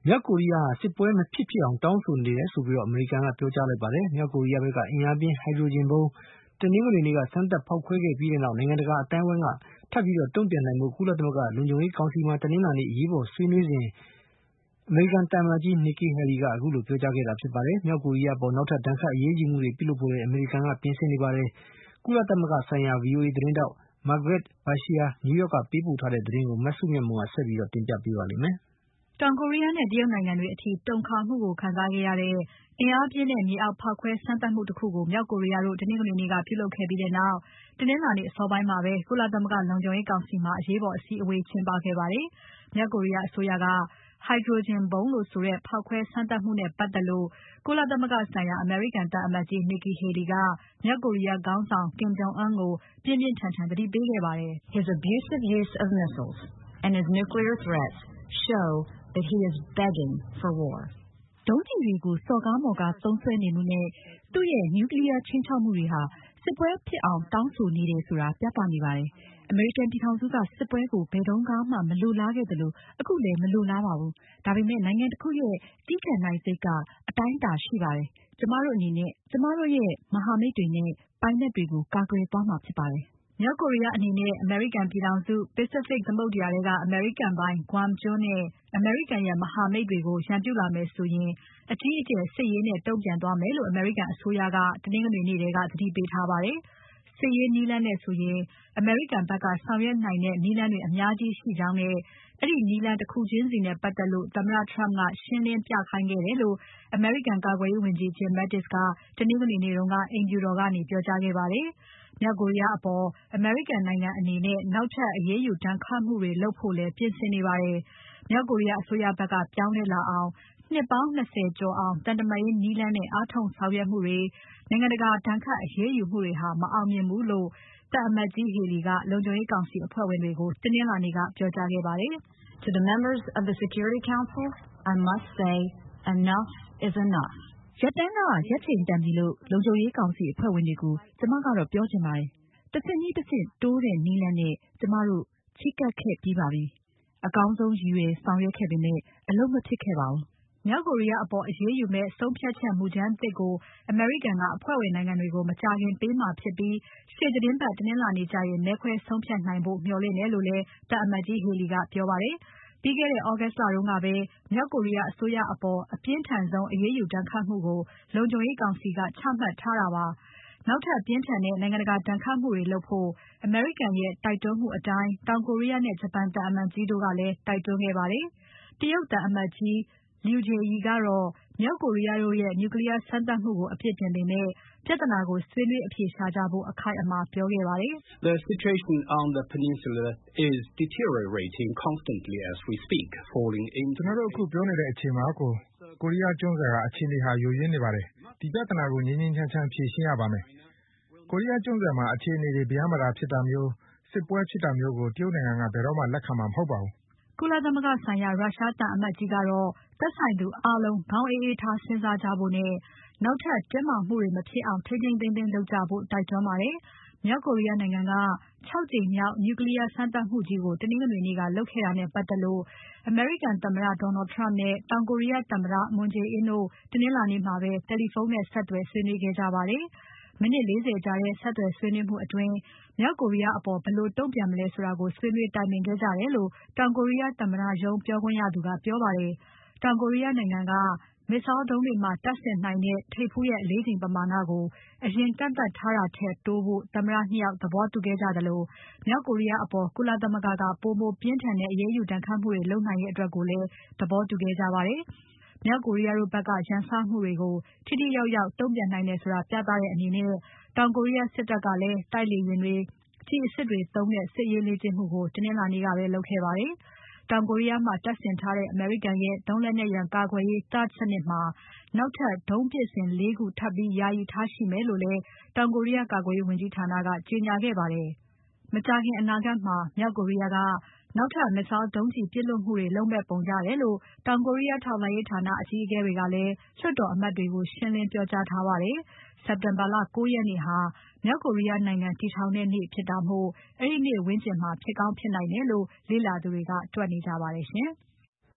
မြောက်ကိုရီးယားဟာစစ်ပွဲမဖြစ်ဖြစ်အောင်တောင်းဆိုနေတယ်ဆိုပြီးအမေရိကန်ကပြောကြားလိုက်ပါတယ်။မြောက်ကိုရီးယားဘက်ကအင်အားပြင်းဟိုက်ဒရိုဂျင်ဘုံးတနင်္ဂနွေနေ့ကစမ်းသပ်ဖောက်ခွဲခဲ့ပြီးတဲ့နောက်နိုင်ငံတကာအတိုင်းအဝိုင်းကထပ်ပြီးတုံ့ပြန်နိုင်ဖို့ကုလသမဂ္ဂလုံခြုံရေးကောင်စီမှာတနင်္လာနေ့အရေးပေါ်ဆွေးနွေးစဉ်အမေရိကန်သံအမတ်ကြီး Nikki Haley ကအခုလိုပြောကြားခဲ့တာဖြစ်ပါတယ်။မြောက်ကိုရီးယားပေါ်နောက်ထပ်ဒဏ်ခတ်အရေးယူမှုတွေပြုလုပ်ဖို့အမေရိကန်ကပြင်ဆင်နေပါတယ်။ကုလသမဂ္ဂဆိုင်ရာ VOA သတင်းတောက် Margaret Bashir နယူးယောက်ကပေးပို့ထားတဲ့သတင်းကိုမစုမြတ်မွန်ကဆက်ပြီးတင်ပြပေးပါလိမ့်မယ်။တောင်ကိုရီးယားနဲ့တရုတ်နိုင်ငံတွေအထိတုန်ခါမှုကိုခံစားခဲ့ရတဲ့အင်အားပြင်းတဲ့မြေအောက်ဖောက်ခွဲစမ်းသပ်မှုတခုကိုမြောက်ကိုရီးယားတို့တနင်္ဂနွေနေ့ကပြုလုပ်ခဲ့ပြီးတဲ့နောက်တနင်္လာနေ့အစောပိုင်းမှာပဲကုလသမဂ္ဂလုံခြုံရေးကောင်စီမှာအရေးပေါ်အစည်းအဝေးကျင်းပခဲ့ပါတယ်။မြောက်ကိုရီးယားအစိုးရကဟိုက်ဒရိုဂျင်ဗုံးလို့ဆိုတဲ့ဖောက်ခွဲစမ်းသပ်မှုနဲ့ပတ်သက်လို့ကုလသမဂ္ဂဆိုင်ရာအမေရိကန်သံအမတ်ကြီး Nikki Haley ကမြောက်ကိုရီးယားခေါင်းဆောင် Kim Jong Un ကိုပြင်းပြင်းထန်ထန်သတိပေးခဲ့ပါတယ်။ His abusive use of missiles and his nuclear threats show that he is begging for war. ဒုံးကျည်တွေကိုစော်ကားမော်ကားသုံးစွဲနေမှုနဲ့သူ့ရဲ့ nuclear ခြိမ်းခြောက်မှုတွေဟာစစ်ပွဲဖြစ်အောင်တောင်းဆိုနေတယ်ဆိုတာပြသနေပါတယ်။အမေရိကန်ပြည်ထောင်စုကစစ်ပွဲကိုဘယ်တုန်းကမှမလိုလားခဲ့သလိုအခုလည်းမလိုလားပါဘူး။ဒါပေမဲ့နိုင်ငံတစ်ခုရဲ့တီးခံနိုင်စိတ်ကအတိုင်းအတာရှိပါတယ်။ကျမတို့အနေနဲ့ကျမတို့ရဲ့မဟာမိတ်တွေနဲ့ပိုင်နက်တွေကိုကာကွယ်သွားမှာဖြစ်ပါတယ်။မြောက်ကိုရီးယားအနေနဲ့အမေရိကန်ပြည်ထောင်စု Pacific သမုဒ္ဒရာထဲကအမေရိကန်ပိုင် Guam ကျွန်းနဲ့အမေရိကန်ရဲ့မဟာမိတ်တွေကိုရန်ပြုလာမယ်ဆိုရင်အကြီးအကျယ်စစ်ရေးနဲ့တုံ့ပြန်သွားမယ်လို့အမေရိကန်အစိုးရကတနင်္ဂနွေနေ့ကသတိပေးထားပါတယ်။စစ်ရေးနည်းလမ်းနဲ့ဆိုရင်အမေရိကန်ဘက်ကဆောင်ရွက်နိုင်တဲ့နည်းလမ်းတွေအများကြီးရှိကြောင်းနဲ့အဲဒီနည်းလမ်းတစ်ခုချင်းစီနဲ့ပတ်သက်လို့သမ္မတ Trump ကရှင်းလင်းပြခိုင်းခဲ့တယ်လို့အမေရိကန်ကာကွယ်ရေးဝန်ကြီး Jim Mattis ကတနင်္ဂနွေနေ့ကအိမ်ဖြူတော်ကနေပြောကြားခဲ့ပါတယ်။မြောက်ကိုရီးယားအပေါ်အမေရိကန်နိုင်ငံအနေနဲ့နောက်ထပ်အရေးယူဒဏ်ခတ်မှုတွေလုပ်ဖို့လည်းပြင်ဆင်နေပါတယ်။မြောက်ကိုရီးယားအစိုးရဘက်ကပြောင်းလဲလာအောင်နှစ်ပေါင်း20ကျော်အောင်သံတမန်ရေးနည်းလမ်းနဲ့အားထုတ်ဆောင်ရွက်မှုတွေနိုင်ငံတကာဒဏ်ခတ်အရေးယူမှုတွေဟာမအောင်မြင်ဘူးလို့သံအမတ်ကြီး Haley ကလုံခြုံရေးကောင်စီအဖွဲ့ဝင်တွေကိုတနင်္လာနေ့ကပြောကြားခဲ့ပါတယ်။ To the members of the Security Council, I must say enough is enough. ရပ်တန်းကရပ်ချိန်တန်ပြီလို့လုံခြုံရေးကောင်စီအဖွဲ့ဝင်တွေကိုကျမကတော့ပြောချင်ပါတယ်။တဆင့်ပြီးတဆင့်တိုးတဲ့နည်းလမ်းနဲ့ကျမတို့ချဉ်းကပ်ခဲ့ပြီးပါပြီ။အကောင်းဆုံးရည်ရွယ်ဆောင်ရွက်ခဲ့ပေမဲ့အလုပ်မဖြစ်ခဲ့ပါဘူး။မြောက်ကိုရီးယားအပေါ်အရေးယူမဲ့ဆုံးဖြတ်ချက်မူကြမ်းသစ်ကိုအမေရိကန်ကအဖွဲ့ဝင်နိုင်ငံတွေကိုမကြာခင်ပေးမှာဖြစ်ပြီးရှေ့သီတင်းပတ်တနင်္လာနေ့ကျရင်မဲခွဲဆုံးဖြတ်နိုင်ဖို့မျှော်လင့်တယ်လို့လည်းသံအမတ်ကြီး Haley ကပြောပါတယ်။ပြီးခဲ့တဲ့ August လတုန်းကပဲမြောက်ကိုရီးယားအစိုးရအပေါ်အပြင်းထန်ဆုံးအရေးယူဒဏ်ခတ်မှုကိုလုံခြုံရေးကောင်စီကချမှတ်ထားတာပါ။နောက်ထပ်ပြင်းထန်တဲ့နိုင်ငံတကာဒဏ်ခတ်မှုတွေလုပ်ဖို့အမေရိကန်ရဲ့တိုက်တွန်းမှုအတိုင်းတောင်ကိုရီးယားနဲ့ဂျပန်သံအမတ်ကြီးတို့ကလည်းတိုက်တွန်းခဲ့ပါတယ်။တရုတ်သံအမတ်ကြီး Liu Jie ကတော့မြောက်ကိုရီးယားတို့ရဲ့ nuclear စမ်းသပ်မှုကိုအပြစ်တင်ပေမဲ့ပြဿနာကိုဆွေးနွေးအဖြေရှာကြဖို့အခိုင်အမာပြောခဲ့ပါတယ်။ The situation on the peninsula is deteriorating constantly as we speak, falling into ကျွန်တော်တို့အခုပြောနေတဲ့အချိန်မှာကိုရီးယားကျွန်းဆွယ်ကအခြေအနေဟာယိုယွင်းနေပါတယ်။ဒီပြဿနာကိုငြိမ်းငြိမ်းချမ်းချမ်းဖြေရှင်းရပါမယ်။ကိုရီးယားကျွန်းဆွယ်မှာအခြေအနေတွေဗျာမတာဖြစ်တာမျိုးစစ်ပွဲဖြစ်တာမျိုးကိုတရုတ်နိုင်ငံကဘယ်တော့မှလက်ခံမှာမဟုတ်ပါဘူး။ကုလသမဂ္ဂဆိုင်ရာရုရှားသံအမတ်ကြီးကတော့သက်ဆိုင်သူအားလုံးခေါင်းအေးအေးထားစဉ်းစားကြဖို့နဲ့နောက်ထပ်တင်းမာမှုတွေမဖြစ်အောင်ထိန်းထိန်းသိမ်းသိမ်းလုပ်ကြဖို့တိုက်တွန်းပါတယ်။မြောက်ကိုရီးယားနိုင်ငံက6ကြိမ်မြောက် nuclear စမ်းသပ်မှုကြီးကိုတနင်္ဂနွေနေ့ကလုပ်ခဲ့တာနဲ့ပတ်သက်လို့အမေရိကန်သမ္မတ Donald Trump နဲ့တောင်ကိုရီးယားသမ္မတ Moon Jae-in တို့တနင်္လာနေ့မှာပဲတယ်လီဖုန်းနဲ့ဆက်သွယ်ဆွေးနွေးခဲ့ကြပါတယ်။မိနစ် 40 ကြာတဲ့ဆက်သွယ်ဆွေးနွေးမှုအတွင်းမြောက်ကိုရီးယားအပေါ်ဘယ်လိုတုံ့ပြန်မလဲဆိုတာကိုဆွေးနွေးတိုင်ပင်ခဲ့ကြတယ်လို့တောင်ကိုရီးယားသမ္မတရုံးပြောခွင့်ရသူကပြောပါတယ်။တောင်ကိုရီးယားနိုင်ငံက Missile ဒုံးတွေမှာတပ်ဆင်နိုင်တဲ့ထိပ်ဖူးရဲ့အလေးချိန်ပမာဏကိုအရင်ကန့်သတ်ထားတာထက်တိုးဖို့သမ္မတ 2 ယောက်သဘောတူခဲ့ကြသလိုမြောက်ကိုရီးယားအပေါ်ကုလသမဂ္ဂကပိုမိုပြင်းထန်တဲ့အရေးယူဒဏ်ခတ်မှုတွေလုပ်နိုင်ရေးအတွက်ကိုလည်းသဘောတူခဲ့ကြပါတယ်။မြောက်ကိုရီးယားတို့ဘက်ကရန်စမှုတွေကိုထိထိရောက်ရောက်တုံ့ပြန်နိုင်တယ်ဆိုတာပြသတဲ့အနေနဲ့တောင်ကိုရီးယားစစ်တပ်ကလည်းတိုက်လေယာဉ်တွေကျည်အစစ်တွေသုံးတဲ့စစ်ရေးလေ့ကျင့်မှုကိုတနင်္လာနေ့ကပဲလုပ်ခဲ့ပါတယ်။တောင်ကိုရီးယားမှာတပ်ဆင်ထားတဲ့အမေရိကန်ရဲ့ဒုံးလက်နက်ရန်ကာကွယ်ရေး THAAD စနစ်မှာနောက်ထပ်ဒုံးပစ်စင် 4 ခုထပ်ပြီးယာယီထားရှိမယ်လို့လည်းတောင်ကိုရီးယားကာကွယ်ရေးဝန်ကြီးဌာနကကြေညာခဲ့ပါတယ်။မကြာခင်အနာဂတ်မှာမြောက်ကိုရီးယားကနောက်ထပ် Missile ဒုံးကျည်ပစ်လွှတ်မှုတွေလုပ်မဲ့ပုံရတယ်လို့တောင်ကိုရီးယားထောက်လှမ်းရေးဌာနအကြီးအကဲတွေကလည်းလွှတ်တော်အမတ်တွေကိုရှင်းလင်းပြောကြားထားပါတယ်။ စက်တင်ဘာလ 9 ရက်နေ့ဟာမြောက်ကိုရီးယားနိုင်ငံတည်ထောင်တဲ့နေ့ဖြစ်တာမို့အဲဒီနေ့ဝန်းကျင်မှာဖြစ်ကောင်းဖြစ်နိုင်တယ်လို့လေ့လာသူတွေကတွက်နေကြပါတယ်ရှင်။